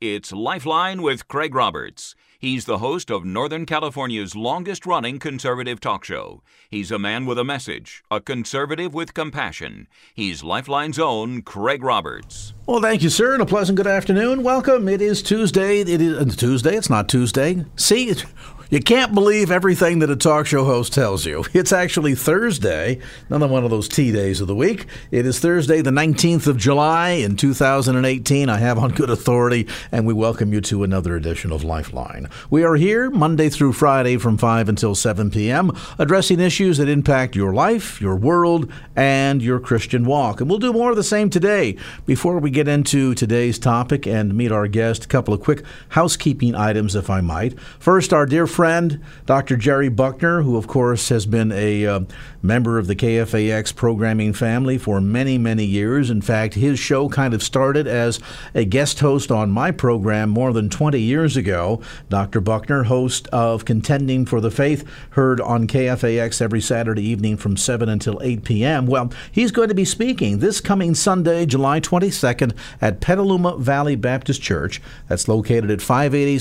It's Lifeline with Craig Roberts. He's the host of Northern California's longest-running conservative talk show. He's a man with a message, a conservative with compassion. He's Lifeline's own Craig Roberts. Well, thank you, sir, and a pleasant good afternoon. Welcome. It is Tuesday. It is Tuesday. It's not Tuesday. See, you can't believe everything that a talk show host tells you. It's actually Thursday, another one of those T days of the week. It is Thursday, the 19th of July in 2018. I have on good authority, and we welcome you to another edition of Lifeline. We are here Monday through Friday from 5 until 7 p.m., addressing issues that impact your life, your world, and your Christian walk. And we'll do more of the same today. Before we get into today's topic and meet our guest, a couple of quick housekeeping items, if I might. First, our dear friend, Dr. Jerry Buckner, who, of course, has been a member of the KFAX programming family for many, many years. In fact, his show kind of started as a guest host on my program more than 20 years ago. Dr. Buckner, host of Contending for the Faith, heard on KFAX every Saturday evening from 7 until 8 p.m. Well, he's going to be speaking this coming Sunday, July 22nd, at Petaluma Valley Baptist Church. That's located at 580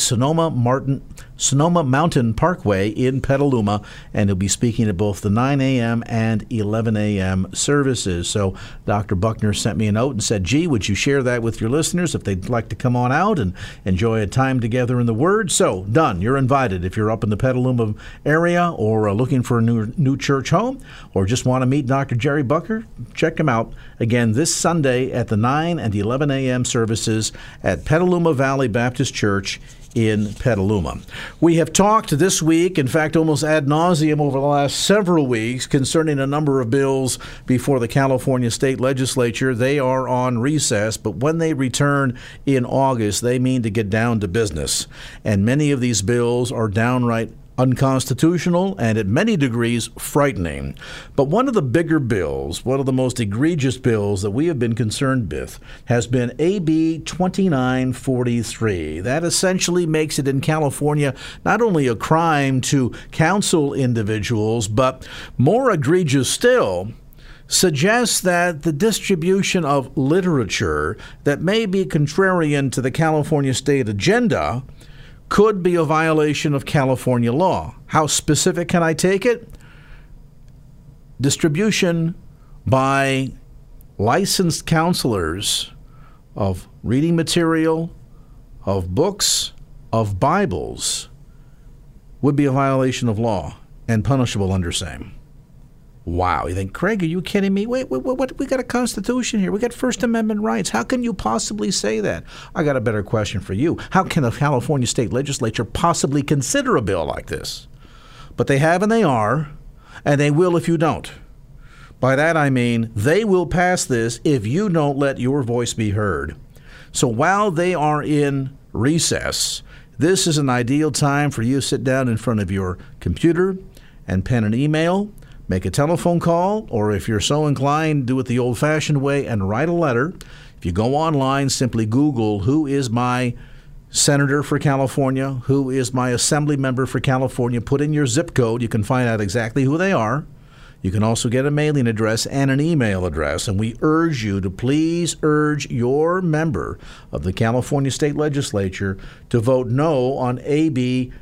Sonoma Mountain Parkway in Petaluma, and he'll be speaking at both the 9 a.m. and 11 a.m. services. So Dr. Buckner sent me a note and said, gee, would you share that with your listeners if they'd like to come on out and enjoy a time together in the Word? So, done. You're invited. If you're up in the Petaluma area or looking for a new church home or just want to meet Dr. Jerry Buckner, check him out. Again, this Sunday at the 9 and 11 a.m. services at Petaluma Valley Baptist Church in Petaluma. We have talked this week, in fact, almost ad nauseum over the last several weeks, concerning a number of bills before the California State Legislature. They are on recess, but when they return in August, they mean to get down to business. And many of these bills are downright unconstitutional and at many degrees frightening. But one of the bigger bills, one of the most egregious bills that we have been concerned with has been AB 2943. That essentially makes it in California not only a crime to counsel individuals, but more egregious still, suggests that the distribution of literature that may be contrarian to the California state agenda could be a violation of California law. How specific can I take it? Distribution by licensed counselors of reading material, of books, of Bibles would be a violation of law and punishable under same. Wow. You think, Craig, are you kidding me? Wait, what? We got a Constitution here. We got First Amendment rights. How can you possibly say that? I got a better question for you. How can the California State Legislature possibly consider a bill like this? But they have and they are, and they will if you don't. By that I mean they will pass this if you don't let your voice be heard. So while they are in recess, this is an ideal time for you to sit down in front of your computer and pen an email, make a telephone call, or if you're so inclined, do it the old-fashioned way and write a letter. If you go online, simply Google, who is my senator for California? Who is my assembly member for California? Put in your zip code. You can find out exactly who they are. You can also get a mailing address and an email address. And we urge you to please urge your member of the California State Legislature to vote no on AB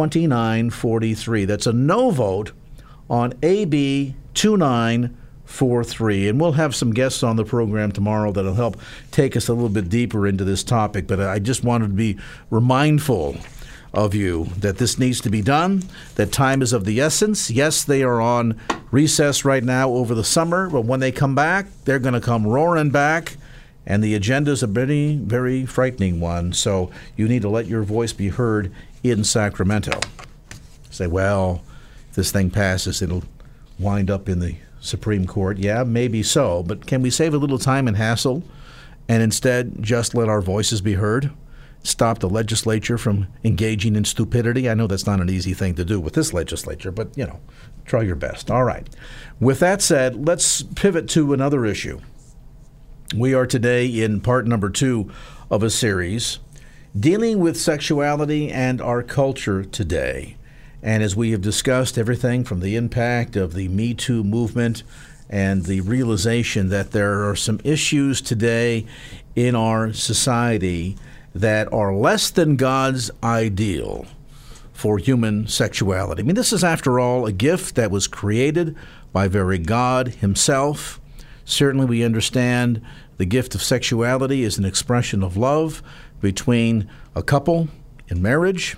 2943. That's a no vote on AB 2943. And we'll have some guests on the program tomorrow that'll help take us a little bit deeper into this topic. But I just wanted to be remindful of you that this needs to be done, that time is of the essence. Yes, they are on recess right now over the summer, but when they come back, they're going to come roaring back. And the agenda is a very, very frightening one. So you need to let your voice be heard in Sacramento. Say, well, if this thing passes, it'll wind up in the Supreme Court. Yeah, maybe so. But can we save a little time and hassle and instead just let our voices be heard? Stop the legislature from engaging in stupidity? I know that's not an easy thing to do with this legislature, but, try your best. All right. With that said, let's pivot to another issue. We are today in part number 2 of a series dealing with sexuality and our culture today. And as we have discussed, everything from the impact of the Me Too movement and the realization that there are some issues today in our society that are less than God's ideal for human sexuality. I mean, this is, after all, a gift that was created by very God himself. Certainly we understand the gift of sexuality is an expression of love between a couple in marriage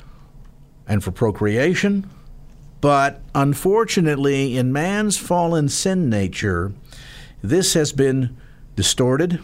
and for procreation. But unfortunately, in man's fallen sin nature, this has been distorted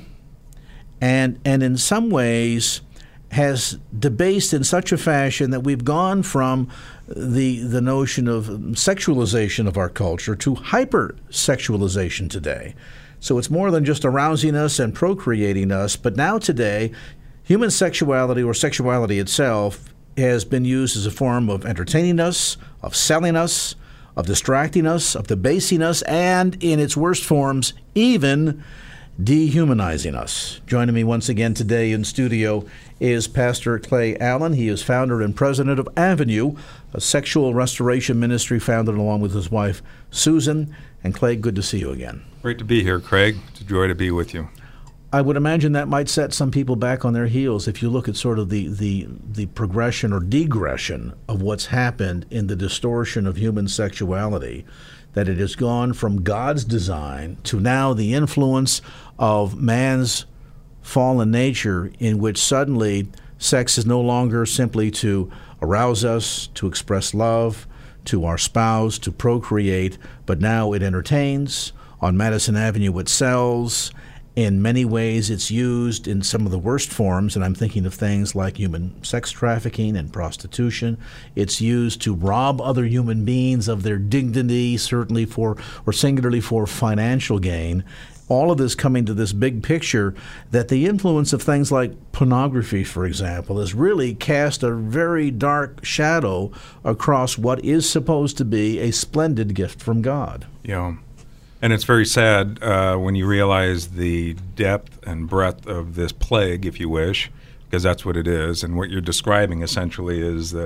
and in some ways has debased in such a fashion that we've gone from the notion of sexualization of our culture to hypersexualization today. So it's more than just arousing us and procreating us, but now today, human sexuality or sexuality itself has been used as a form of entertaining us, of selling us, of distracting us, of debasing us, and in its worst forms, even dehumanizing us. Joining me once again today in studio is Pastor Clay Allen. He is founder and president of Avenue, a sexual restoration ministry founded along with his wife, Susan. And Clay, good to see you again. Great to be here, Craig. It's a joy to be with you. I would imagine that might set some people back on their heels if you look at sort of the progression or digression of what's happened in the distortion of human sexuality, that it has gone from God's design to now the influence of man's fallen nature, in which suddenly sex is no longer simply to arouse us, to express love to our spouse, to procreate, but now it entertains. On Madison Avenue it sells. In many ways, it's used in some of the worst forms, and I'm thinking of things like human sex trafficking and prostitution. It's used to rob other human beings of their dignity, certainly for, or singularly for, financial gain. All of this coming to this big picture that the influence of things like pornography, for example, has really cast a very dark shadow across what is supposed to be a splendid gift from God. Yeah. And it's very sad when you realize the depth and breadth of this plague, if you wish, because that's what it is. And what you're describing essentially is that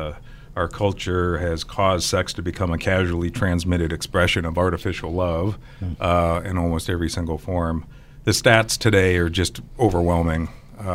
our culture has caused sex to become a casually transmitted expression of artificial love in almost every single form. The stats today are just overwhelming.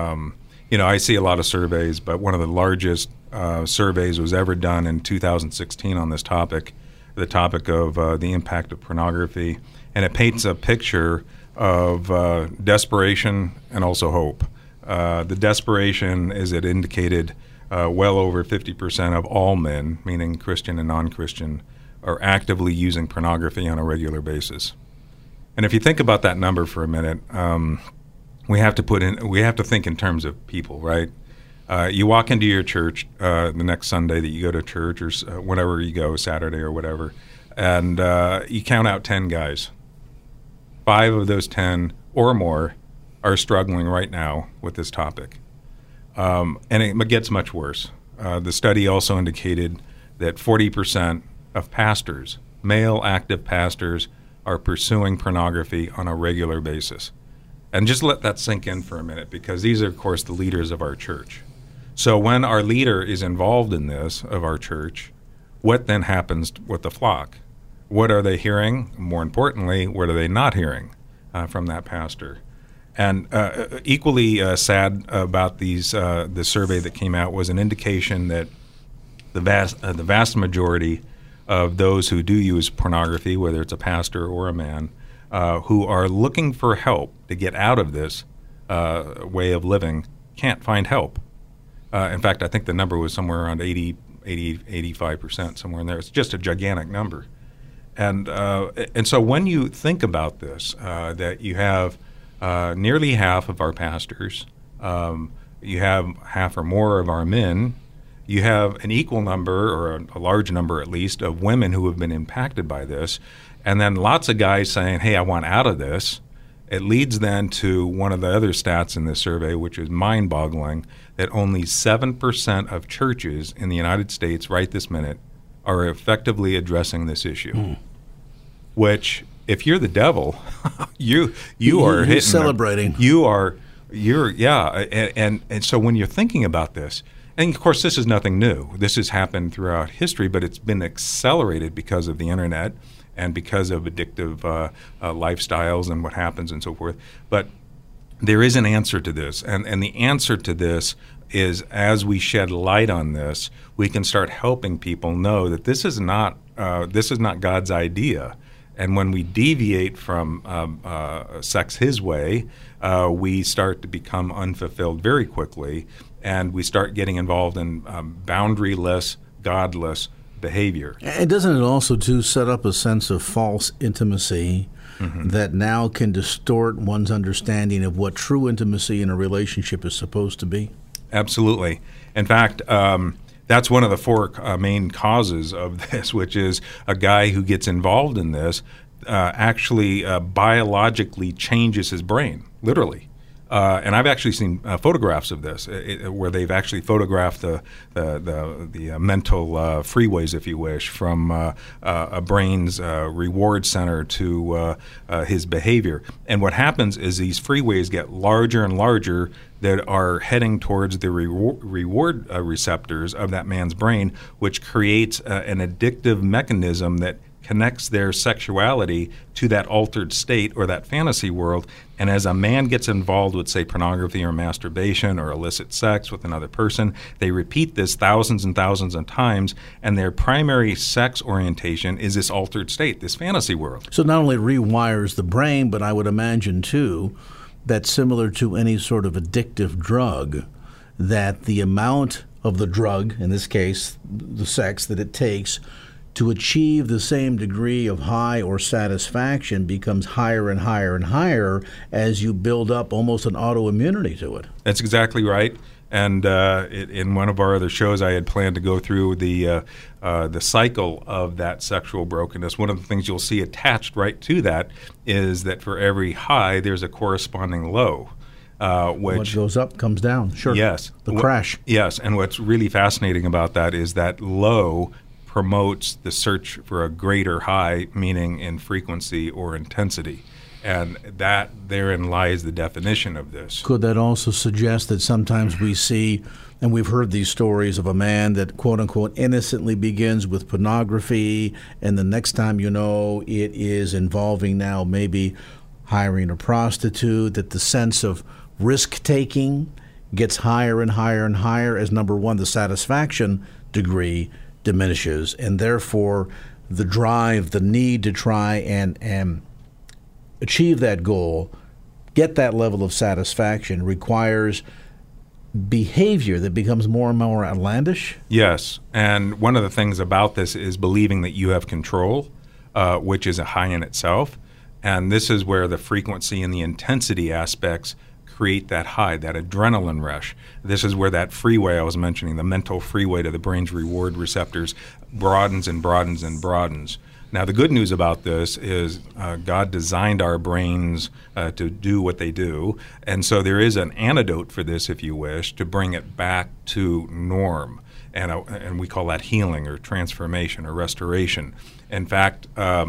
I see a lot of surveys, but one of the largest surveys was ever done in 2016 on this topic. The topic of the impact of pornography, and it paints a picture of desperation and also hope. The desperation is it indicated well over 50% of all men, meaning Christian and non-Christian, are actively using pornography on a regular basis. And if you think about that number for a minute, we have to think in terms of people, right? You walk into your church the next Sunday that you go to church, or whenever you go, Saturday or whatever, and you count out 10 guys. 5 of those 10 or more are struggling right now with this topic. And it gets much worse. The study also indicated that 40% of pastors, male active pastors, are pursuing pornography on a regular basis. And just let that sink in for a minute, because these are, of course, the leaders of our church. So when our leader is involved in this, of our church, what then happens with the flock? What are they hearing? More importantly, what are they not hearing from that pastor? And equally sad about the survey that came out was an indication that the vast majority of those who do use pornography, whether it's a pastor or a man, who are looking for help to get out of this way of living, can't find help. In fact, I think the number was somewhere around 85%, somewhere in there. It's just a gigantic number. And so when you think about this, that you have nearly half of our pastors, you have half or more of our men, you have an equal number, or a large number at least, of women who have been impacted by this, and then lots of guys saying, hey, I want out of this. It leads then to one of the other stats in this survey, which is mind-boggling, that only 7% of churches in the United States right this minute are effectively addressing this issue. Which, if you're the devil, you are hitting celebrating. And so when you're thinking about this, and of course this is nothing new. This has happened throughout history, but it's been accelerated because of the internet and because of addictive lifestyles and what happens and so forth. But there is an answer to this, and the answer to this is, as we shed light on this, we can start helping people know that this is not God's idea. And when we deviate from sex His way, we start to become unfulfilled very quickly, and we start getting involved in boundaryless, godless behavior. And doesn't it also, too, set up a sense of false intimacy that now can distort one's understanding of what true intimacy in a relationship is supposed to be? Absolutely. In fact, that's one of the four main causes of this, which is a guy who gets involved in this actually biologically changes his brain, literally. And I've actually seen photographs of this where they've actually photographed the mental freeways, if you wish, from a brain's reward center to his behavior. And what happens is these freeways get larger and larger that are heading towards the reward receptors of that man's brain, which creates an addictive mechanism that connects their sexuality to that altered state or that fantasy world. And as a man gets involved with, say, pornography or masturbation or illicit sex with another person, they repeat this thousands and thousands of times, and their primary sex orientation is this altered state, this fantasy world. So not only rewires the brain, but I would imagine, too, that similar to any sort of addictive drug, that the amount of the drug, in this case, the sex that it takes, to achieve the same degree of high or satisfaction becomes higher and higher and higher as you build up almost an autoimmunity to it. That's exactly right. And in one of our other shows, I had planned to go through the cycle of that sexual brokenness. One of the things you'll see attached right to that is that for every high, there's a corresponding low. What goes up comes down. Sure. Yes. The crash. Yes. And what's really fascinating about that is that low promotes the search for a greater high, meaning in frequency or intensity. And that therein lies the definition of this. Could that also suggest that sometimes we see, and we've heard these stories of a man that, quote unquote, innocently begins with pornography, and the next time you know it is involving now maybe hiring a prostitute, that the sense of risk-taking gets higher and higher and higher as, number one, the satisfaction degree diminishes, and therefore the drive, the need to try and achieve that goal, get that level of satisfaction, requires behavior that becomes more and more outlandish? Yes, and one of the things about this is believing that you have control, which is a high in itself, and this is where the frequency and the intensity aspects create that high, that adrenaline rush. This is where that freeway I was mentioning, the mental freeway to the brain's reward receptors, broadens and broadens and broadens. Now, the good news about this is God designed our brains to do what they do, and so there is an antidote for this, if you wish, to bring it back to norm, and we call that healing or transformation or restoration. In fact,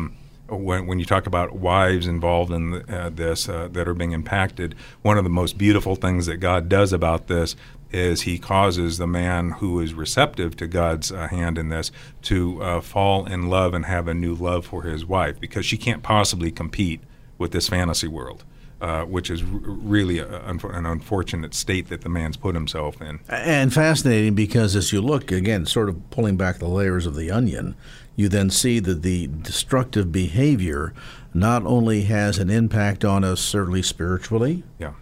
when you talk about wives involved in this that are being impacted, one of the most beautiful things that God does about this is He causes the man who is receptive to God's hand in this to fall in love and have a new love for his wife, because she can't possibly compete with this fantasy world, which is really an unfortunate state that the man's put himself in. And fascinating, because as you look, again, sort of pulling back the layers of the onion, you then see that the destructive behavior not only has an impact on us, certainly spiritually,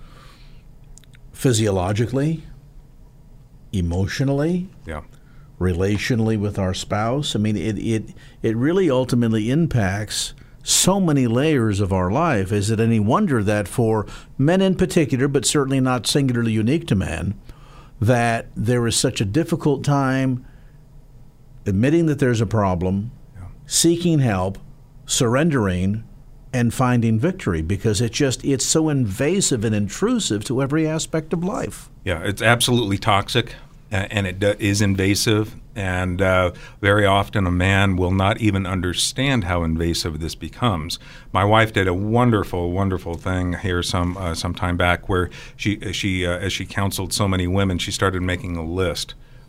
physiologically, emotionally, relationally with our spouse. I mean, it really ultimately impacts so many layers of our life. Is it any wonder that for men in particular, but certainly not singularly unique to men, that there is such a difficult time admitting that there's a problem, seeking help, surrendering, and finding victory, because it's so invasive and intrusive to every aspect of life. Yeah, it's absolutely toxic, and it is invasive, and very often a man will not even understand how invasive this becomes. My wife did a wonderful, wonderful thing here some time back, where she as she counseled so many women, she started making a list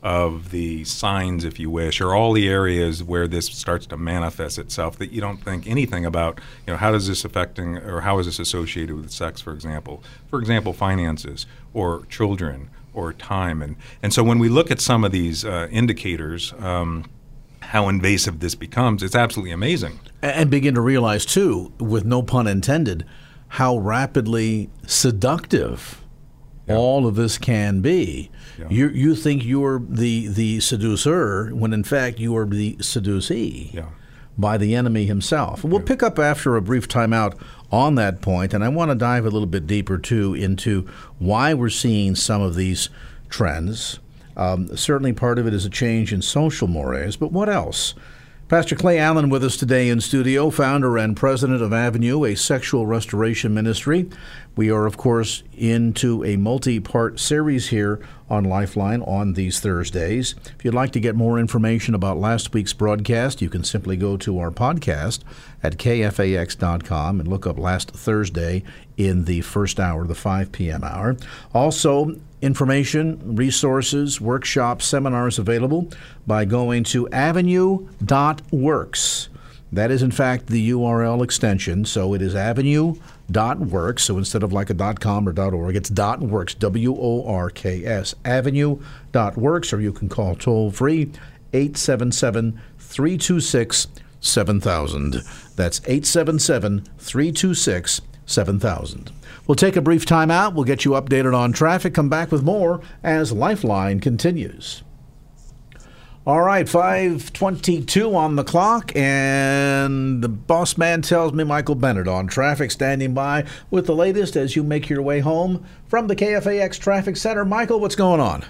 of the signs, if you wish, or all the areas where this starts to manifest itself that you don't think anything about. How does this affecting, or how is this associated with sex, for example? For example, finances or children or time. And so when we look at some of these indicators, how invasive this becomes, it's absolutely amazing. And begin to realize, too, with no pun intended, how rapidly seductive all of this can be. Yeah. You think you're the seducer when in fact you are the seducee by the enemy himself. We'll pick up after a brief timeout on that point, and I want to dive a little bit deeper too into why we're seeing some of these trends. Certainly part of it is a change in social mores, but what else? Pastor Clay Allen with us today in studio, founder and president of Avenue, a sexual restoration ministry. We are, of course, into a multi-part series here on Lifeline on these Thursdays. If you'd like to get more information about last week's broadcast, you can simply go to our podcast at kfax.com and look up last Thursday in the first hour, the 5 p.m. hour. Also, information, resources, workshops, seminars available by going to avenue.works. That is, in fact, the URL extension. So it is avenue.works. So instead of like a .com or .org, it's .works, W-O-R-K-S, avenue.works, or you can call toll-free 877-326-7000. That's 877-326-7000. We'll take a brief time out. We'll get you updated on traffic. Come back with more as Lifeline continues. All right, 5:22 on the clock, and the boss man tells me Michael Bennett on traffic standing by with the latest as you make your way home from the KFAX Traffic Center. Michael, what's going on?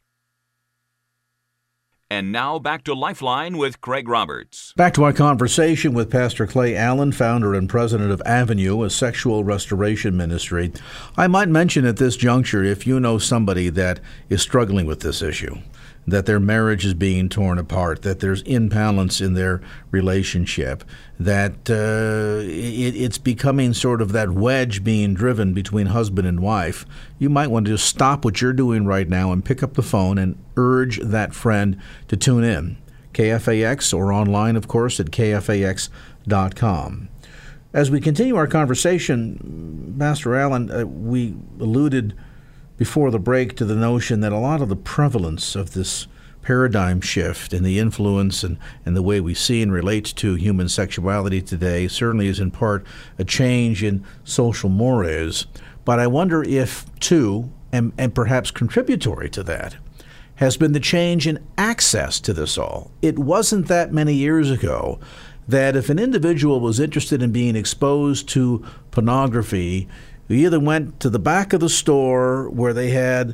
And now back to Lifeline with Craig Roberts. Back to our conversation with Pastor Clay Allen, founder and president of Avenue, a sexual restoration ministry. I might mention at this juncture, if you know somebody that is struggling with this issue, that their marriage is being torn apart, that there's imbalance in their relationship, that it's becoming sort of that wedge being driven between husband and wife, you might want to just stop what you're doing right now and pick up the phone and urge that friend to tune in. KFAX, or online, of course, at kfax.com. As we continue our conversation, Pastor Allen, we alluded before the break to the notion that a lot of the prevalence of this paradigm shift and the influence and the way we see and relate to human sexuality today certainly is in part a change in social mores. But I wonder if, too, and perhaps contributory to that, has been the change in access to this all. It wasn't that many years ago that if an individual was interested in being exposed to pornography, we either went to the back of the store where they had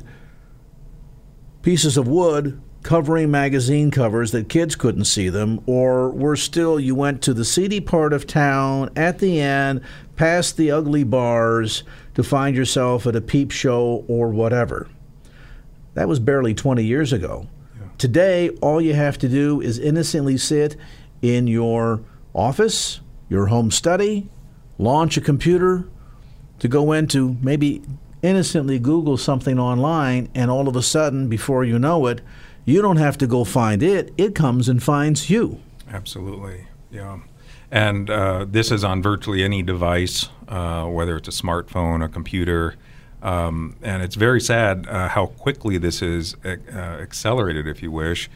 pieces of wood covering magazine covers that kids couldn't see them, or worse still, you went to the seedy part of town at the end, past the ugly bars, to find yourself at a peep show or whatever. That was barely 20 years ago. Yeah. Today, all you have to do is innocently sit in your office, your home study, launch a computer, to go into maybe innocently Google something online, and all of a sudden, before you know it, you don't have to go find it. It comes and finds you. Absolutely, yeah. And this is on virtually any device, whether it's a smartphone, a computer, and it's very sad how quickly this is accelerated, if you wish.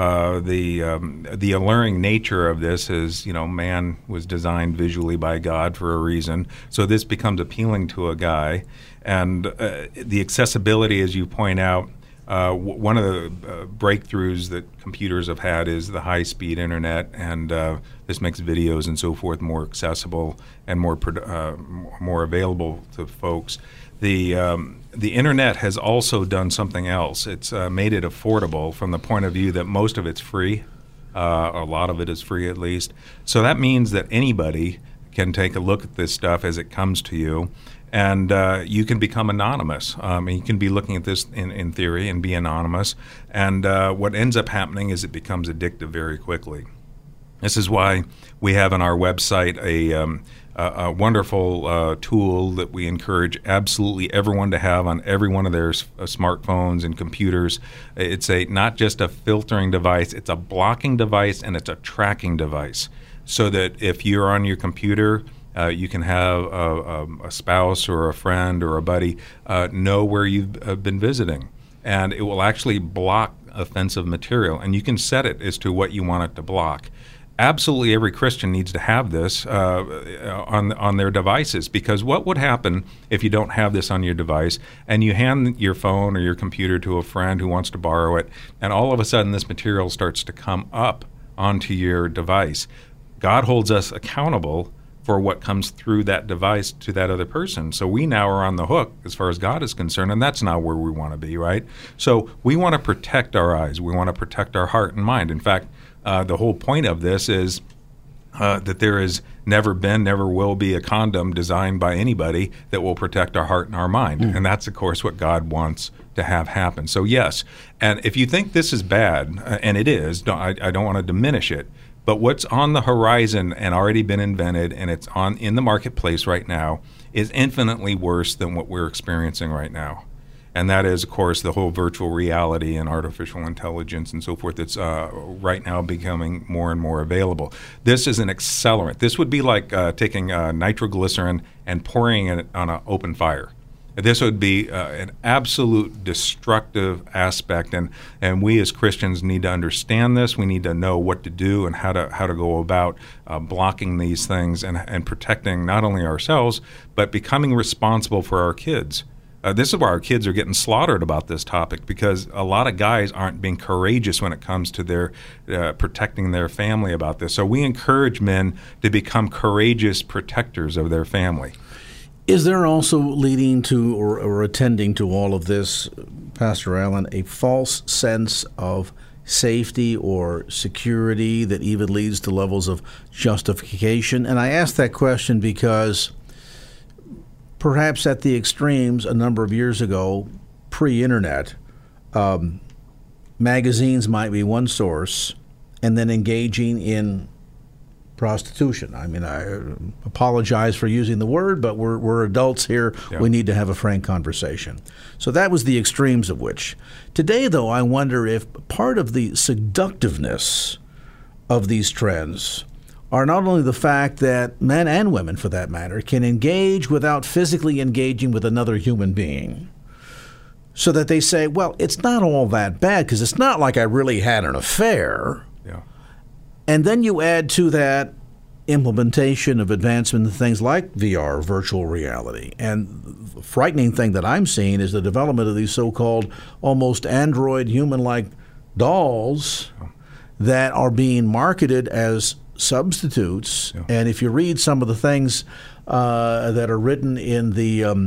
The alluring nature of this is, man was designed visually by God for a reason. So this becomes appealing to a guy. And the accessibility, as you point out, one of the breakthroughs that computers have had is the high-speed internet, and this makes videos and so forth more accessible and more available to folks. The internet has also done something else. It's made it affordable from the point of view that most of it's free. A lot of it is free, at least. So that means that anybody can take a look at this stuff as it comes to you, and you can become anonymous. You can be looking at this in theory and be anonymous. And what ends up happening is it becomes addictive very quickly. This is why we have on our website a wonderful tool that we encourage absolutely everyone to have on every one of their smartphones and computers. It's not just a filtering device, it's a blocking device and it's a tracking device. So that if you're on your computer, you can have a spouse or a friend or a buddy know where you've been visiting. And it will actually block offensive material. And you can set it as to what you want it to block. Absolutely every Christian needs to have this on their devices, because what would happen if you don't have this on your device and you hand your phone or your computer to a friend who wants to borrow it, and all of a sudden this material starts to come up onto your device? God holds us accountable for what comes through that device to that other person. So we now are on the hook as far as God is concerned, and that's not where we want to be, right? So we want to protect our eyes. We want to protect our heart and mind. In fact, the whole point of this is that there has never been, never will be a condom designed by anybody that will protect our heart and our mind. And that's, of course, what God wants to have happen. So, yes, and if you think this is bad, and it is, I don't want to diminish it, but what's on the horizon and already been invented and it's in the marketplace right now is infinitely worse than what we're experiencing right now. And that is, of course, the whole virtual reality and artificial intelligence and so forth that's right now becoming more and more available. This is an accelerant. This would be like taking nitroglycerin and pouring it on an open fire. This would be an absolute destructive aspect, and we as Christians need to understand this. We need to know what to do and how to go about blocking these things and protecting not only ourselves, but becoming responsible for our kids. This is why our kids are getting slaughtered about this topic, because a lot of guys aren't being courageous when it comes to their protecting their family about this. So we encourage men to become courageous protectors of their family. Is there also leading to or attending to all of this, Pastor Allen, a false sense of safety or security that even leads to levels of justification? And I ask that question because perhaps at the extremes a number of years ago, pre-internet, magazines might be one source, and then engaging in prostitution. I mean, I apologize for using the word, but we're adults here. Yeah. We need to have a frank conversation. So that was the extremes of which. Today, though, I wonder if part of the seductiveness of these trends are not only the fact that men and women, for that matter, can engage without physically engaging with another human being, so that they say, well, it's not all that bad because it's not like I really had an affair. Yeah. And then you add to that implementation of advancement in things like VR, virtual reality. And the frightening thing that I'm seeing is the development of these so-called almost android human-like dolls that are being marketed as substitutes. Yeah. And if you read some of the things that are written in the I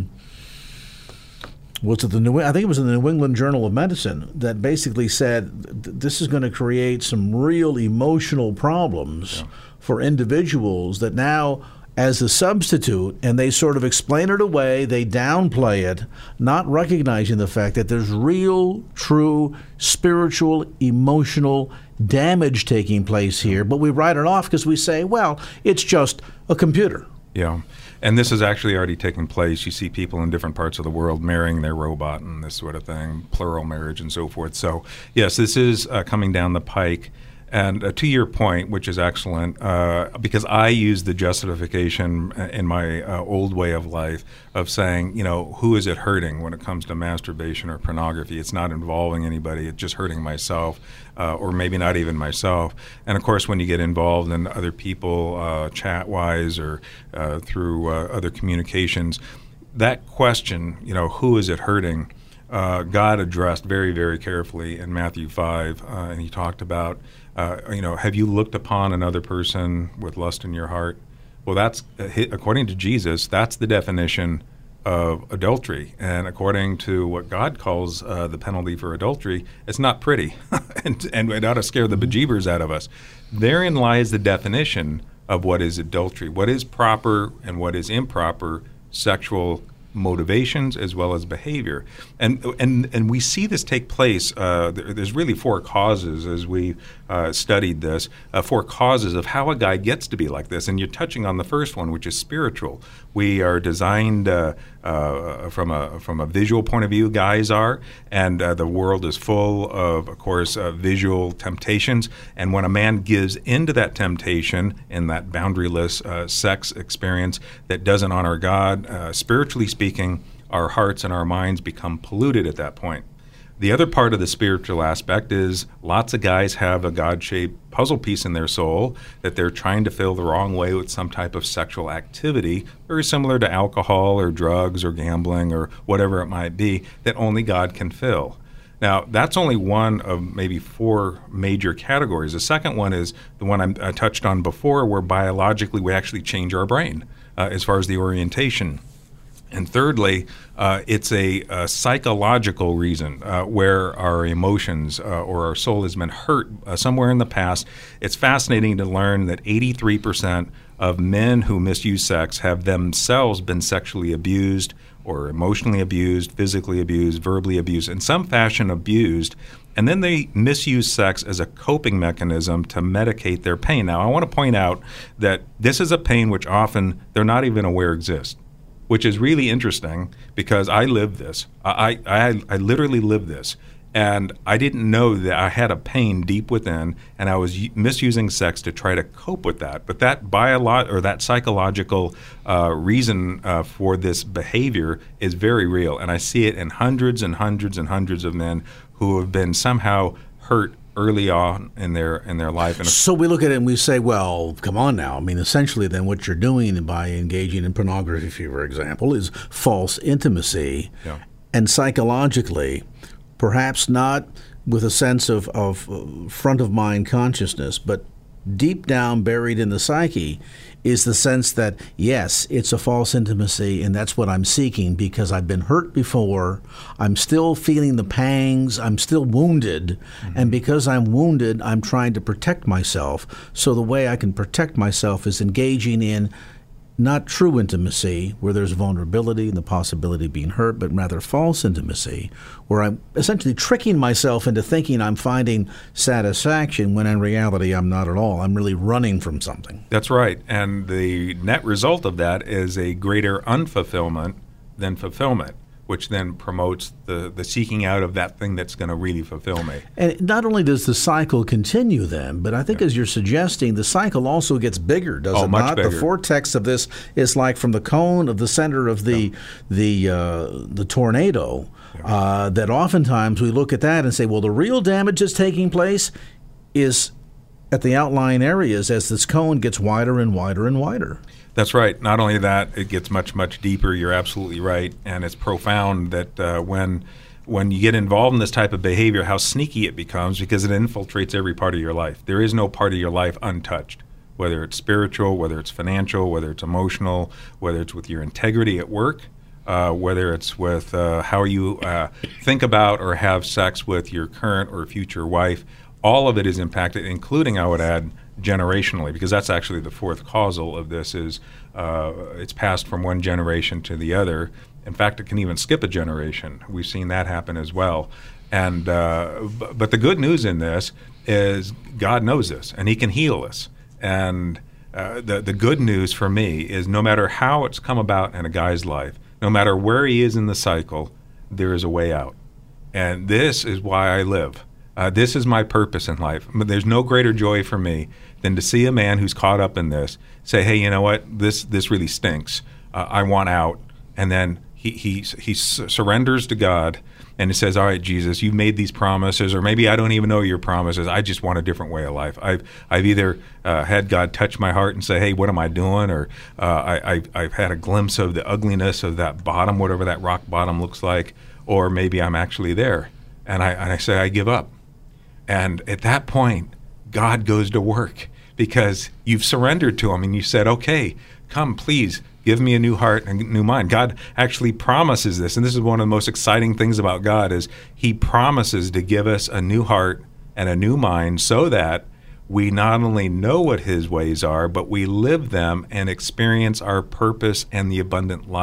think it was in the New England Journal of Medicine that basically said this is going to create some real emotional problems for individuals that now, as a substitute, and they sort of explain it away, they downplay it, not recognizing the fact that there's real, true, spiritual, emotional damage taking place here, but we write it off because we say, well, it's just a computer. Yeah. And this is actually already taking place. You see people in different parts of the world marrying their robot and this sort of thing, plural marriage and so forth. So, yes, this is coming down the pike. And to your point, which is excellent, because I use the justification in my old way of life of saying, who is it hurting when it comes to masturbation or pornography? It's not involving anybody. It's just hurting myself, or maybe not even myself. And, of course, when you get involved in other people, chat-wise or through other communications, that question, who is it hurting, God addressed very, very carefully in Matthew 5, and he talked about, have you looked upon another person with lust in your heart? Well, that's, according to Jesus, that's the definition of adultery. And according to what God calls the penalty for adultery, it's not pretty. and it ought to scare the bejeebers out of us. Therein lies the definition of what is adultery, what is proper and what is improper sexual motivations as well as behavior. And we see this take place. There's really 4 causes as we studied this, 4 causes of how a guy gets to be like this. And you're touching on the first one, which is spiritual. We are designed from a visual point of view, guys are, and the world is full of course, visual temptations. And when a man gives into that temptation in that boundaryless sex experience that doesn't honor God, spiritually speaking, our hearts and our minds become polluted at that point. The other part of the spiritual aspect is lots of guys have a God-shaped puzzle piece in their soul that they're trying to fill the wrong way with some type of sexual activity, very similar to alcohol or drugs or gambling or whatever it might be, that only God can fill. Now, that's only one of maybe 4 major categories. The second one is the one I touched on before, where biologically we actually change our brain as far as the orientation. And thirdly, it's a psychological reason where our emotions or our soul has been hurt somewhere in the past. It's fascinating to learn that 83% of men who misuse sex have themselves been sexually abused or emotionally abused, physically abused, verbally abused, in some fashion abused, and then they misuse sex as a coping mechanism to medicate their pain. Now, I want to point out that this is a pain which often they're not even aware exists, which is really interesting because I live this. I literally live this. And I didn't know that I had a pain deep within, and I was misusing sex to try to cope with that. But that that psychological reason for this behavior is very real, and I see it in hundreds and hundreds and hundreds of men who have been somehow hurt early on in their life. And so we look at it and we say, well, come on now. I mean, essentially then what you're doing by engaging in pornography, for example, is false intimacy. Yeah. And psychologically, perhaps not with a sense of front-of-mind consciousness, but deep down buried in the psyche is the sense that, yes, it's a false intimacy, and that's what I'm seeking because I've been hurt before. I'm still feeling the pangs. I'm still wounded. Mm-hmm. And because I'm wounded, I'm trying to protect myself. So the way I can protect myself is engaging in not true intimacy, where there's vulnerability and the possibility of being hurt, but rather false intimacy, where I'm essentially tricking myself into thinking I'm finding satisfaction when in reality I'm not at all. I'm really running from something. That's right. And the net result of that is a greater unfulfillment than fulfillment, which then promotes the seeking out of that thing that's going to really fulfill me. And not only does the cycle continue then, but I think as you're suggesting, the cycle also gets bigger, does it much not? Bigger. The vortex of this is like from the cone of the center of the tornado, that oftentimes we look at that and say, well, the real damage that's taking place is at the outlying areas as this cone gets wider and wider and wider. That's right. Not only that, it gets much, much deeper. You're absolutely right. And it's profound that when you get involved in this type of behavior, how sneaky it becomes because it infiltrates every part of your life. There is no part of your life untouched, whether it's spiritual, whether it's financial, whether it's emotional, whether it's with your integrity at work, whether it's with how you think about or have sex with your current or future wife. All of it is impacted, including, I would add, generationally, because that's actually the 4th causal of this is it's passed from one generation to the other. In fact, it can even skip a generation. We've seen that happen as well. And but the good news in this is God knows this, and He can heal us. And the good news for me is no matter how it's come about in a guy's life, no matter where he is in the cycle, there is a way out. And this is why I live. This is my purpose in life. There's no greater joy for me than to see a man who's caught up in this say, hey, you know what, this really stinks. I want out. And then he surrenders to God and he says, all right, Jesus, you've made these promises, or maybe I don't even know your promises. I just want a different way of life. I've either had God touch my heart and say, hey, what am I doing? Or I've had a glimpse of the ugliness of that bottom, whatever that rock bottom looks like, or maybe I'm actually there. And I say, I give up. And at that point, God goes to work because you've surrendered to Him and you said, okay, come, please, give me a new heart and a new mind. God actually promises this, and this is one of the most exciting things about God is He promises to give us a new heart and a new mind so that we not only know what His ways are, but we live them and experience our purpose and the abundant life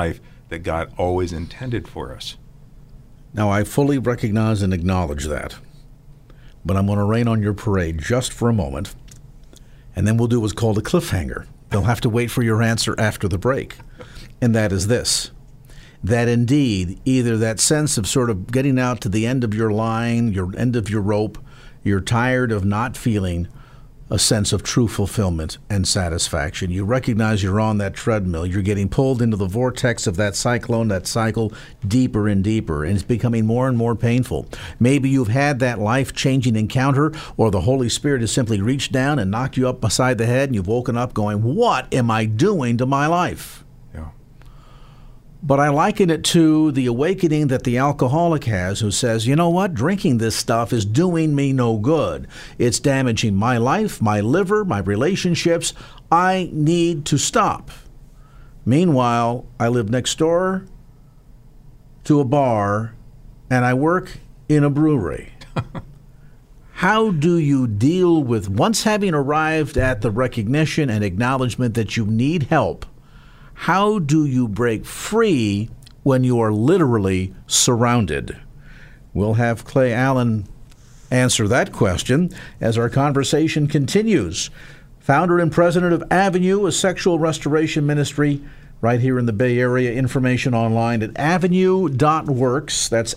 that God always intended for us. Now, I fully recognize and acknowledge that, but I'm going to rain on your parade just for a moment, and then we'll do what's called a cliffhanger. They'll have to wait for your answer after the break, and that is this: that indeed, either that sense of sort of getting out to the end of your line, your end of your rope, you're tired of not feeling a sense of true fulfillment and satisfaction. You recognize you're on that treadmill. You're getting pulled into the vortex of that cyclone, that cycle, deeper and deeper, and it's becoming more and more painful. Maybe you've had that life-changing encounter, or the Holy Spirit has simply reached down and knocked you up beside the head, and you've woken up going, what am I doing to my life? But I liken it to the awakening that the alcoholic has, who says, you know what, drinking this stuff is doing me no good. It's damaging my life, my liver, my relationships. I need to stop. Meanwhile, I live next door to a bar, and I work in a brewery. How do you deal with, once having arrived at the recognition and acknowledgement that you need help, how do you break free when you are literally surrounded? We'll have Clay Allen answer that question as our conversation continues. Founder and president of Avenue, a sexual restoration ministry right here in the Bay Area. Information online at avenue.works. That's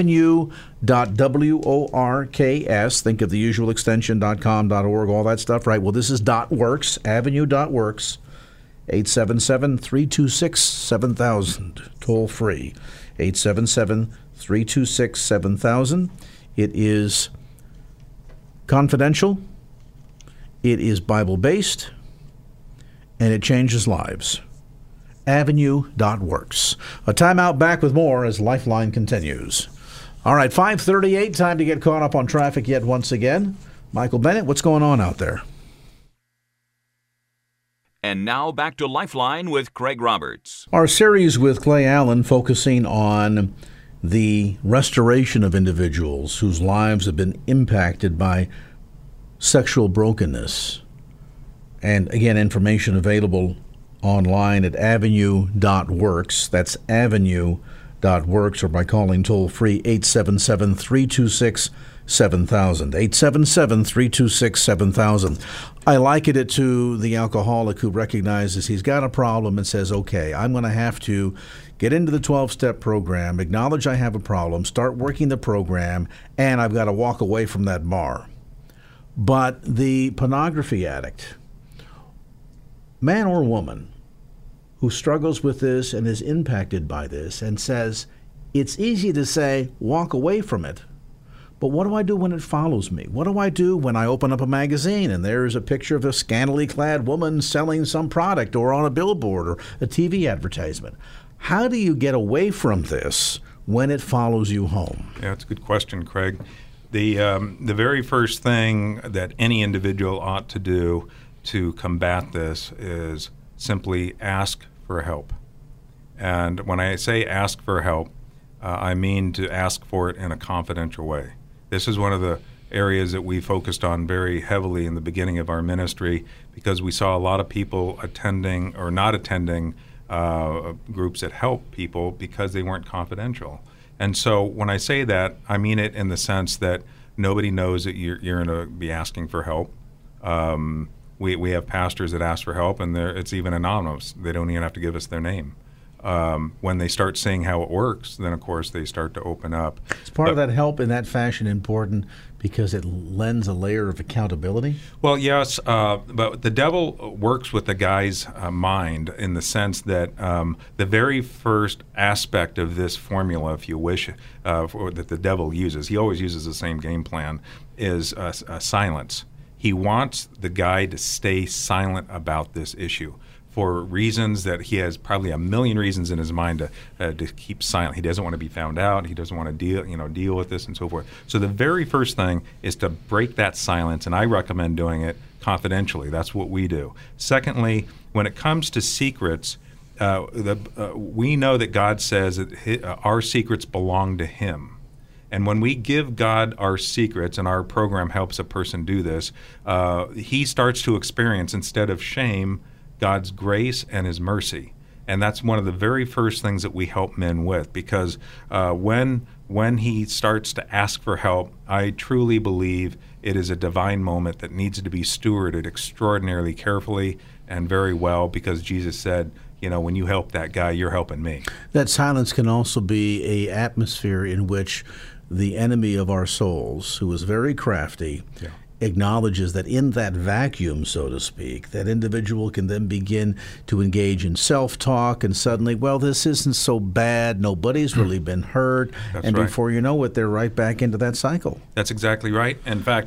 avenue.works. Think of the usual extension .com.org, all that stuff, right? Well, this is .works, avenue.works. 877-326-7000, toll free, 877-326-7000. It is confidential, it is Bible-based, and it changes lives. Avenue.works. A timeout, back with more as Lifeline continues. All right, 5:38, time to get caught up on traffic yet once again. Michael Bennett, what's going on out there? And now back to Lifeline with Craig Roberts. Our series with Clay Allen focusing on the restoration of individuals whose lives have been impacted by sexual brokenness. And again, information available online at avenue.works. That's avenue.works, or by calling toll free 877-326-7000. 877-326-7000. I liken it to the alcoholic who recognizes he's got a problem and says, okay, I'm going to have to get into the 12-step program, acknowledge I have a problem, start working the program, and I've got to walk away from that bar. But the pornography addict, man or woman, who struggles with this and is impacted by this and says, it's easy to say, walk away from it. But what do I do when it follows me? What do I do when I open up a magazine and there's a picture of a scantily clad woman selling some product, or on a billboard or a TV advertisement? How do you get away from this when it follows you home? Yeah, that's a good question, Craig. The very first thing that any individual ought to do to combat this is simply ask for help. And when I say ask for help, I mean to ask for it in a confidential way. This is one of the areas that we focused on very heavily in the beginning of our ministry, because we saw a lot of people attending or not attending groups that help people because they weren't confidential. And so when I say that, I mean it in the sense that nobody knows that you're going to be asking for help. We have pastors that ask for help, and it's even anonymous. They don't even have to give us their name. When they start seeing how it works, then, of course, they start to open up. Is part of that help in that fashion important because it lends a layer of accountability? Well, yes, but the devil works with the guy's mind in the sense that the very first aspect of this formula, if you wish, that the devil uses, he always uses the same game plan, is silence. He wants the guy to stay silent about this issue, for reasons that he has probably a million reasons in his mind to keep silent. He doesn't want to be found out. He doesn't want to deal with this and so forth. So the very first thing is to break that silence, and I recommend doing it confidentially. That's what we do. Secondly, when it comes to secrets, we know that God says that our secrets belong to Him. And when we give God our secrets, and our program helps a person do this, he starts to experience, instead of shame, God's grace and His mercy. And that's one of the very first things that we help men with, because when he starts to ask for help, I truly believe it is a divine moment that needs to be stewarded extraordinarily carefully and very well, because Jesus said, when you help that guy, you're helping me. That silence can also be an atmosphere in which the enemy of our souls, who is very crafty, acknowledges that in that vacuum, so to speak, that individual can then begin to engage in self-talk, and suddenly, well, this isn't so bad, nobody's really been hurt, That's and right. before you know it, they're right back into that cycle. That's exactly right. In fact,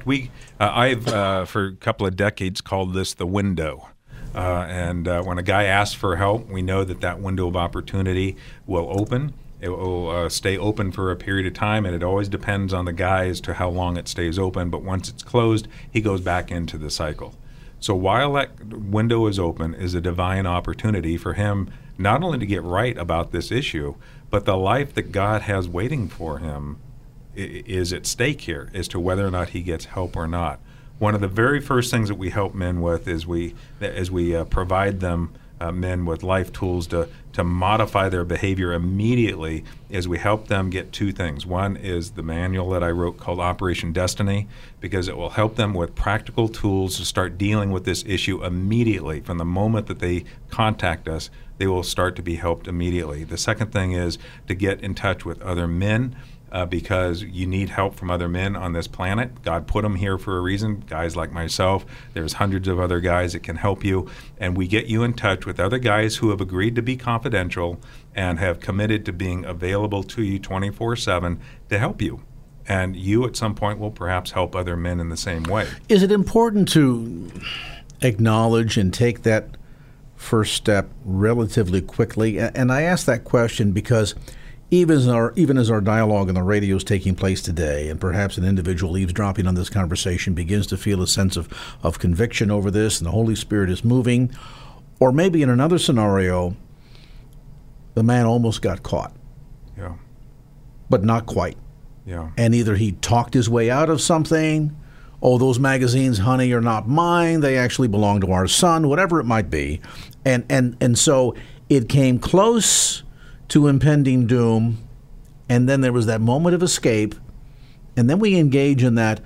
I've for a couple of decades called this the window. And when a guy asks for help, we know that window of opportunity will open. It will stay open for a period of time, and it always depends on the guy as to how long it stays open. But once it's closed, he goes back into the cycle. So while that window is open is a divine opportunity for him not only to get right about this issue, but the life that God has waiting for him is at stake here as to whether or not he gets help or not. One of the very first things that we help men with is we provide them men with life tools to modify their behavior immediately, is we help them get two things. One is the manual that I wrote called Operation Destiny, because it will help them with practical tools to start dealing with this issue immediately. From the moment that they contact us, they will start to be helped immediately. The second thing is to get in touch with other men, because you need help from other men on this planet. God put them here for a reason. Guys like myself, there's hundreds of other guys that can help you, and we get you in touch with other guys who have agreed to be confidential and have committed to being available to you 24/7 to help you. And you at some point will perhaps help other men in the same way. Is it important to acknowledge and take that first step relatively quickly? And I ask that question because even as our dialogue on the radio is taking place today, and perhaps an individual eavesdropping on this conversation begins to feel a sense of conviction over this, and the Holy Spirit is moving, or maybe in another scenario, the man almost got caught, but not quite. And either he talked his way out of something, those magazines, honey, are not mine, they actually belong to our son, whatever it might be. And so it came close to impending doom, and then there was that moment of escape, and then we engage in that,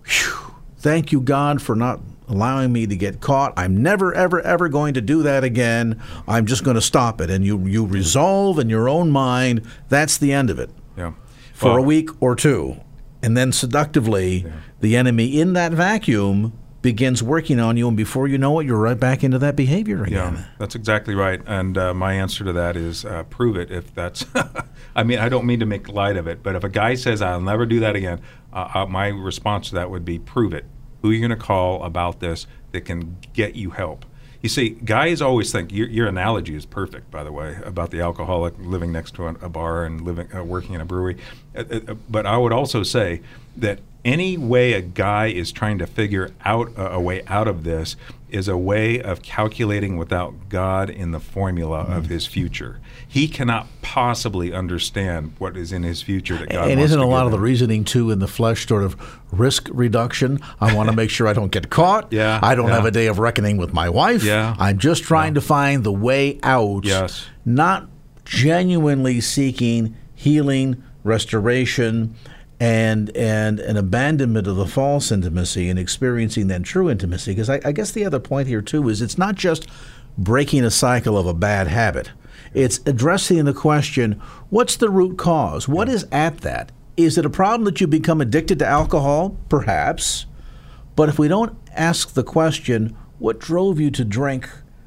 thank you, God, for not allowing me to get caught. I'm never, ever, ever going to do that again. I'm just going to stop it. And you resolve in your own mind, that's the end of it. For a week or two. And then seductively, the enemy in that vacuum begins working on you, and before you know it, you're right back into that behavior again. Yeah, that's exactly right. And my answer to that is prove it. If that's, I don't mean to make light of it, but if a guy says, I'll never do that again, my response to that would be, prove it. Who are you going to call about this that can get you help? You see, guys always think, your analogy is perfect, by the way, about the alcoholic living next to a bar and working in a brewery. But I would also say that any way a guy is trying to figure out a way out of this is a way of calculating without God in the formula of his future. He cannot possibly understand what is in his future that God wants to give him. And isn't a lot of the reasoning, too, in the flesh sort of risk reduction? I want to make sure I don't get caught. I don't have a day of reckoning with my wife. I'm just trying to find the way out, not genuinely seeking healing, restoration, and an abandonment of the false intimacy and experiencing that true intimacy. Because I guess the other point here, too, is it's not just breaking a cycle of a bad habit. It's addressing the question, what's the root cause? What is at that? Is it a problem that you become addicted to alcohol? Perhaps. But if we don't ask the question, what drove you to drink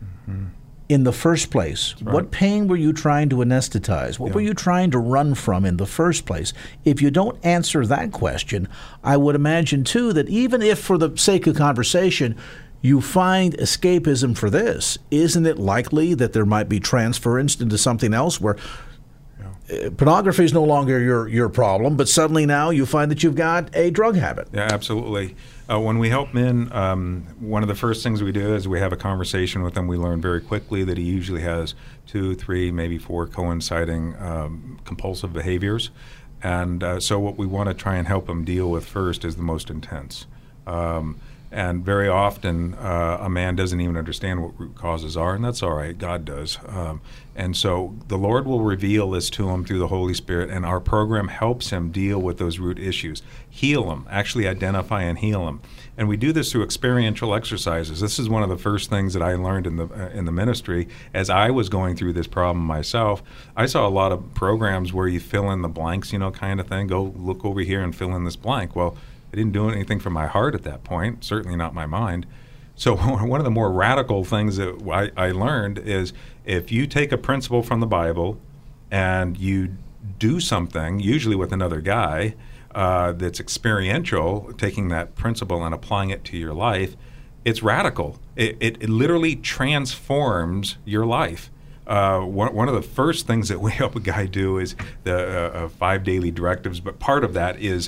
in the first place? What pain were you trying to anesthetize? What were you trying to run from in the first place? If you don't answer that question, I would imagine, too, that even if for the sake of conversation, you find escapism for this, isn't it likely that there might be transference into something else where pornography is no longer your problem, but suddenly now you find that you've got a drug habit? Yeah, absolutely. When we help men, one of the first things we do is we have a conversation with them. We learn very quickly that he usually has 2, 3, maybe 4 coinciding compulsive behaviors. And so what we want to try and help him deal with first is the most intense. And very often, a man doesn't even understand what root causes are, and that's all right. God does. And so the Lord will reveal this to him through the Holy Spirit, and our program helps him deal with those root issues, heal them, actually identify and heal them. And we do this through experiential exercises. This is one of the first things that I learned in the ministry. As I was going through this problem myself, I saw a lot of programs where you fill in the blanks, kind of thing. Go look over here and fill in this blank. Well, I didn't do anything for my heart at that point, certainly not my mind. So one of the more radical things that I learned is if you take a principle from the Bible and you do something, usually with another guy, that's experiential, taking that principle and applying it to your life, it's radical. It literally transforms your life. One of the first things that we help a guy do is the 5 daily directives, but part of that is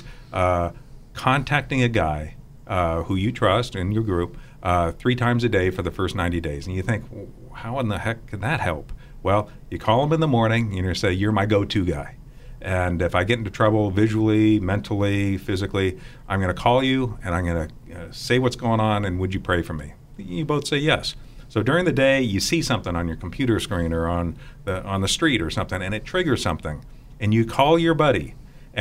contacting a guy who you trust in your group 3 times a day for the first 90 days. And you think, how in the heck can that help? Well, you call him in the morning, you say, you're my go-to guy. And if I get into trouble visually, mentally, physically, I'm going to call you and I'm going to say what's going on, and would you pray for me? You both say yes. So during the day, you see something on your computer screen or on the street or something, and it triggers something. And you call your buddy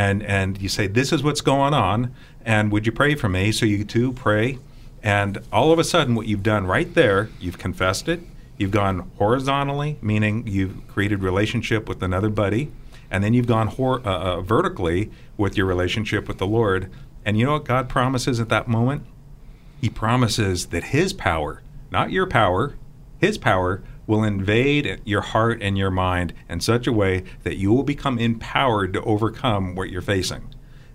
and you say, this is what's going on, and would you pray for me? So you two pray, and all of a sudden what you've done right there, you've confessed it, you've gone horizontally, meaning you've created relationship with another buddy, and then you've gone vertically with your relationship with the Lord. And you know what God promises at that moment? He promises that his power, not your power, his power will invade your heart and your mind in such a way that you will become empowered to overcome what you're facing.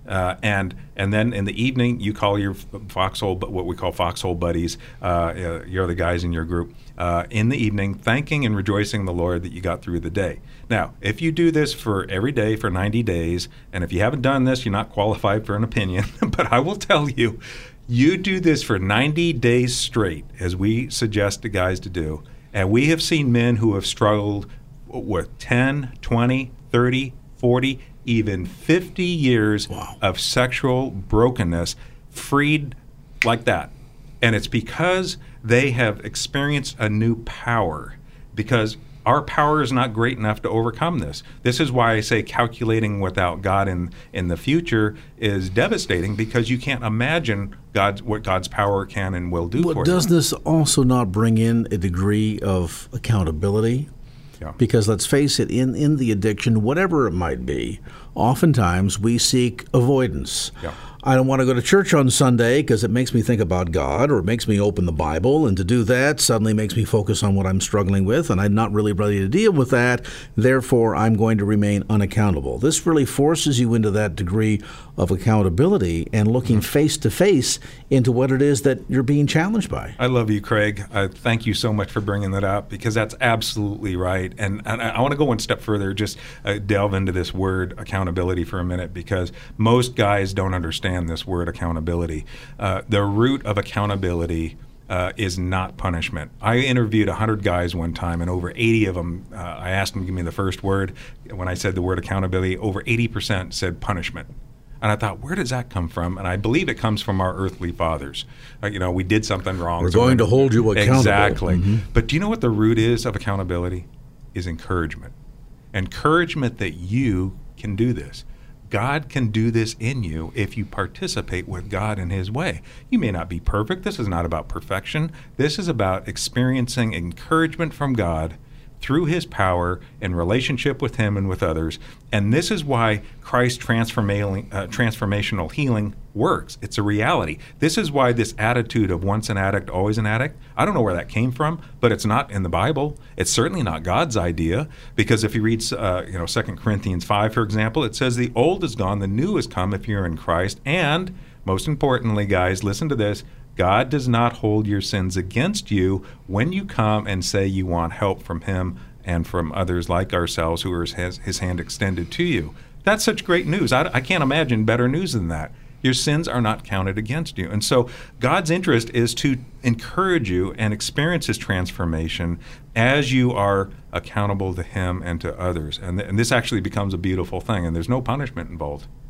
And then in the evening, you call your foxhole, what we call foxhole buddies, you're the guys in your group, in the evening, thanking and rejoicing the Lord that you got through the day. Now, if you do this for every day for 90 days, and if you haven't done this, you're not qualified for an opinion, but I will tell you, you do this for 90 days straight, as we suggest to guys to do, and we have seen men who have struggled with 10, 20, 30, 40, even 50 years of sexual brokenness freed like that. And it's because they have experienced a new power, because our power is not great enough to overcome this. This is why I say calculating without God in the future is devastating, because you can't imagine what God's power can and will do for you. Does this also not bring in a degree of accountability? Yeah. Because let's face it, in the addiction, whatever it might be, oftentimes we seek avoidance. Yeah. I don't want to go to church on Sunday because it makes me think about God, or it makes me open the Bible, and to do that suddenly makes me focus on what I'm struggling with, and I'm not really ready to deal with that. Therefore, I'm going to remain unaccountable. This really forces you into that degree of accountability and looking face to face into what it is that you're being challenged by. I love you, Craig. Thank you so much for bringing that up, because that's absolutely right. And I want to go one step further, just delve into this word accountability for a minute, because most guys don't understand this word accountability. The root of accountability is not punishment. I interviewed 100 guys one time, and over 80 of them, I asked them to give me the first word. When I said the word accountability, over 80% said punishment. And I thought, where does that come from? And I believe it comes from our earthly fathers. We did something wrong. We're going to hold you accountable. Exactly. Mm-hmm. But do you know what the root is of accountability? Is encouragement. Encouragement that you can do this. God can do this in you if you participate with God in his way. You may not be perfect. This is not about perfection. This is about experiencing encouragement from God through his power in relationship with him and with others. And this is why Christ's transformational healing works. It's a reality. This is why this attitude of once an addict, always an addict, I don't know where that came from, but it's not in the Bible. It's certainly not God's idea, because if you read 2 Corinthians 5, for example, it says the old is gone, the new has come if you're in Christ. And most importantly, guys, listen to this, God does not hold your sins against you when you come and say you want help from him and from others like ourselves who are his hand extended to you. That's such great news. I can't imagine better news than that. Your sins are not counted against you. And so God's interest is to encourage you and experience his transformation as you are accountable to him and to others. And this actually becomes a beautiful thing, and there's no punishment involved.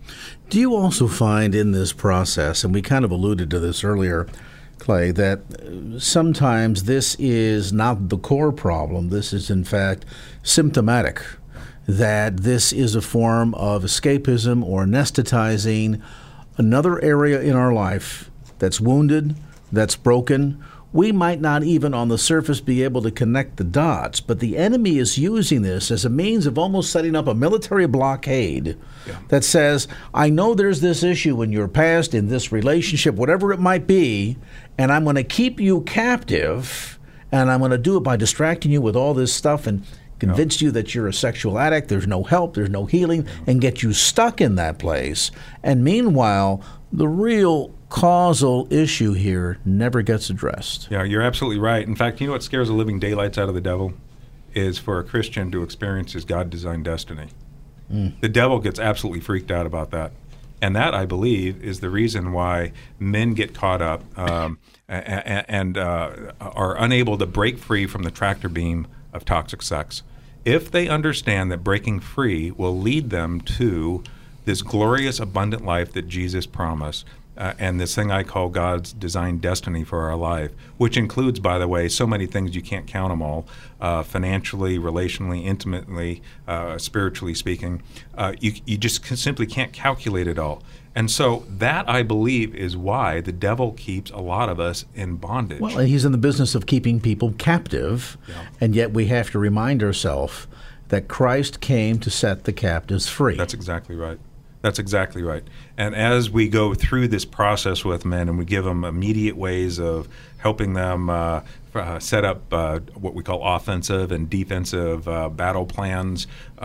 Do you also find in this process, and we kind of alluded to this earlier, Clay, that sometimes this is not the core problem, this is in fact symptomatic, that this is a form of escapism or anesthetizing another area in our life that's wounded, that's broken? We might not even on the surface be able to connect the dots, but the enemy is using this as a means of almost setting up a military blockade that says, I know there's this issue in your past, in this relationship, whatever it might be, and I'm going to keep you captive, and I'm going to do it by distracting you with all this stuff and convince you that you're a sexual addict, there's no help, there's no healing, and get you stuck in that place. And meanwhile, the real causal issue here never gets addressed. Yeah, you're absolutely right. In fact, you know what scares the living daylights out of the devil? Is for a Christian to experience his God-designed destiny. The devil gets absolutely freaked out about that. And that, I believe, is the reason why men get caught up and are unable to break free from the tractor beam of toxic sex. If they understand that breaking free will lead them to this glorious, abundant life that Jesus promised, and this thing I call God's designed destiny for our life, which includes, by the way, so many things you can't count them all, financially, relationally, intimately, spiritually speaking. You just simply can't calculate it all. And so that, I believe, is why the devil keeps a lot of us in bondage. Well, he's in the business of keeping people captive, and yet we have to remind ourselves that Christ came to set the captives free. That's exactly right. That's exactly right. And as we go through this process with men and we give them immediate ways of helping them set up what we call offensive and defensive battle plans,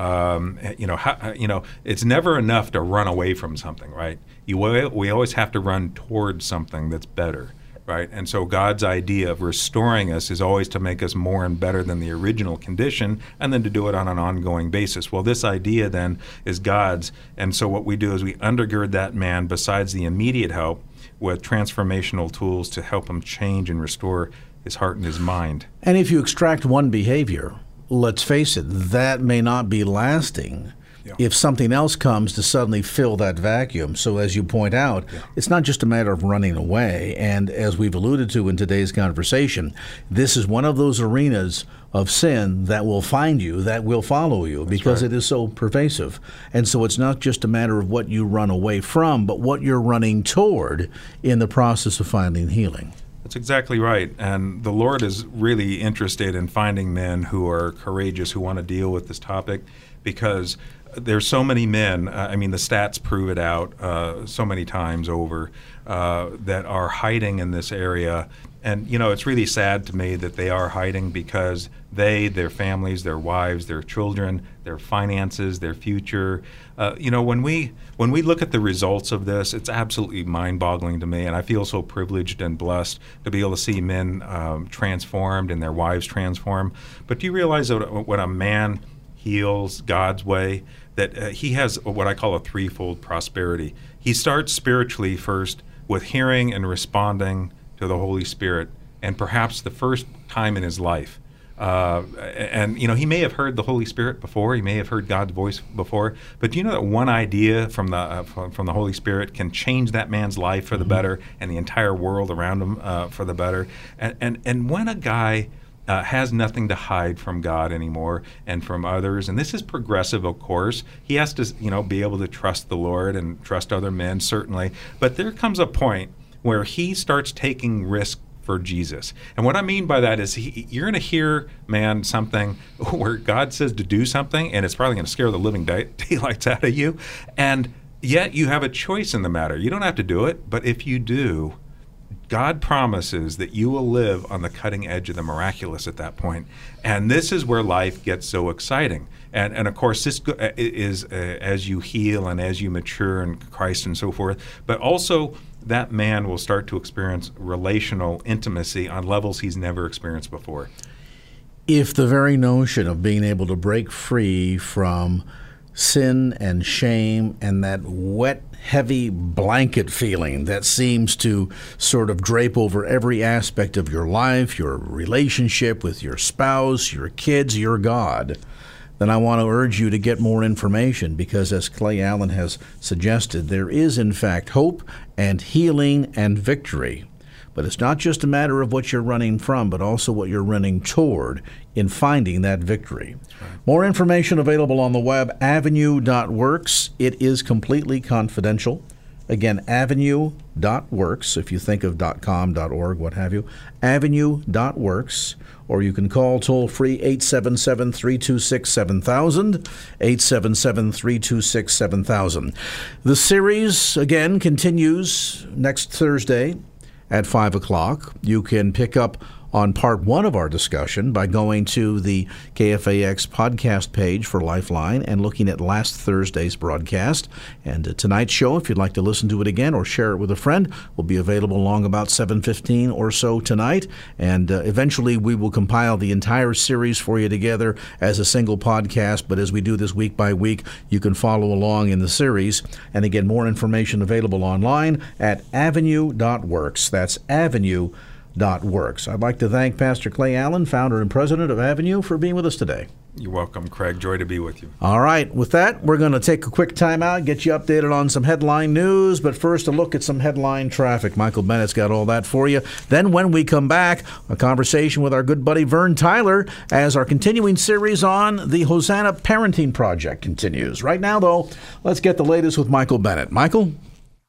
it's never enough to run away from something, right? We always have to run towards something that's better. Right? And so God's idea of restoring us is always to make us more and better than the original condition, and then to do it on an ongoing basis. Well, this idea then is God's, and so what we do is we undergird that man, besides the immediate help, with transformational tools to help him change and restore his heart and his mind. And if you extract one behavior, let's face it, that may not be lasting. If something else comes to suddenly fill that vacuum. So as you point out, it's not just a matter of running away. And as we've alluded to in today's conversation, this is one of those arenas of sin that will find you, that will follow you, because it is so pervasive. And so it's not just a matter of what you run away from, but what you're running toward in the process of finding healing. That's exactly right. And the Lord is really interested in finding men who are courageous, who want to deal with this topic, because there's so many men, the stats prove it out so many times over, that are hiding in this area. And, it's really sad to me that they are hiding because their families, their wives, their children, their finances, their future. When we look at the results of this, it's absolutely mind-boggling to me. And I feel so privileged and blessed to be able to see men transformed and their wives transformed. But do you realize that when a man heals God's way, that he has what I call a threefold prosperity. He starts spiritually first with hearing and responding to the Holy Spirit, and perhaps the first time in his life. He may have heard the Holy Spirit before, he may have heard God's voice before, but do you know that one idea from the Holy Spirit can change that man's life for the better, and the entire world around him for the better? And when a guy has nothing to hide from God anymore and from others. And this is progressive, of course. He has to, be able to trust the Lord and trust other men, certainly. But there comes a point where he starts taking risks for Jesus. And what I mean by that is you're going to hear, man, something where God says to do something, and it's probably going to scare the living daylights out of you. And yet you have a choice in the matter. You don't have to do it, but if you do, God promises that you will live on the cutting edge of the miraculous at that point. And this is where life gets so exciting. And of course, this is as you heal and as you mature in Christ and so forth. But also, that man will start to experience relational intimacy on levels he's never experienced before. If the very notion of being able to break free from sin and shame and that wet, heavy blanket feeling that seems to sort of drape over every aspect of your life, your relationship with your spouse, your kids, your God, then I want to urge you to get more information because, as Clay Allen has suggested, there is, in fact, hope and healing and victory. But it's not just a matter of what you're running from, but also what you're running toward in finding that victory. Right. More information available on the web, avenue.works. It is completely confidential. Again, avenue.works, if you think of .com, .org, what have you, avenue.works, or you can call toll-free 877-326-7000, 877-326-7000. The series, again, continues next Thursday at 5 o'clock. You can pick up on part one of our discussion by going to the KFAX podcast page for Lifeline and looking at last Thursday's broadcast. And tonight's show, if you'd like to listen to it again or share it with a friend, will be available along about 7:15 or so tonight. And eventually we will compile the entire series for you together as a single podcast. But as we do this week by week, you can follow along in the series. And again, more information available online at avenue.works. That's avenue.works. I'd like to thank Pastor Clay Allen, founder and president of Avenue, for being with us today. You're welcome, Craig. Joy to be with you. All right. With that, we're going to take a quick time out, get you updated on some headline news, but first a look at some headline traffic. Michael Bennett's got all that for you. Then when we come back, a conversation with our good buddy Vern Tyler as our continuing series on the Hosanna Parenting Project continues. Right now, though, let's get the latest with Michael Bennett. Michael?